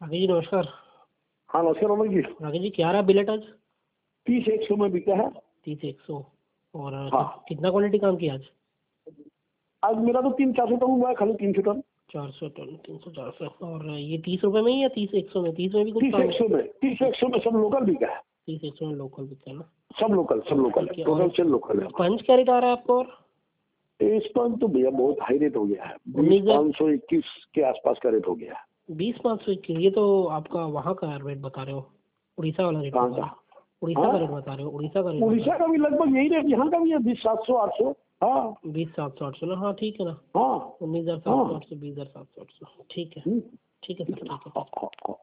राकेश जी नमस्कार। हाँ नमस्कार रमन जी। राकेश जी क्या रहा बिलेट आज? 30-100 में बिका है। 30-100 और हाँ। कितना क्वालिटी काम किया आज? आज मेरा तो 300-400 टन हुआ है, खाली 300 टन। 400 टन 300-400 और ये 30 रुपए में ही या 30-100 में? 30 में भी कुछ काम है? 30-100 में सब लोकल बिका है। 30-100 में लोकल बिकता है ना? सब लोकल है, टोटल सेल लोकल है। पंच क्या रेट आ रहा है आपको? और इस पर तो भैया बहुत हाई रेट हो गया है, 20,521 के आसपास का रेट हो गया है। 20,521? ये तो आपका वहाँ का रेट बता रहे हो, उड़ीसा वाला रेट बता रहे हो? उड़ीसा का रेट बता रहे हो? उड़ीसा का रेट? उड़ीसा का भी लगभग यही रेट यहाँ का भी है, 20,700-800। हाँ 20,700-800 ना? हाँ ठीक है ना। हाँ 19,700-800 20,700-800 ठीक है। ठीक है सर, ठीक है।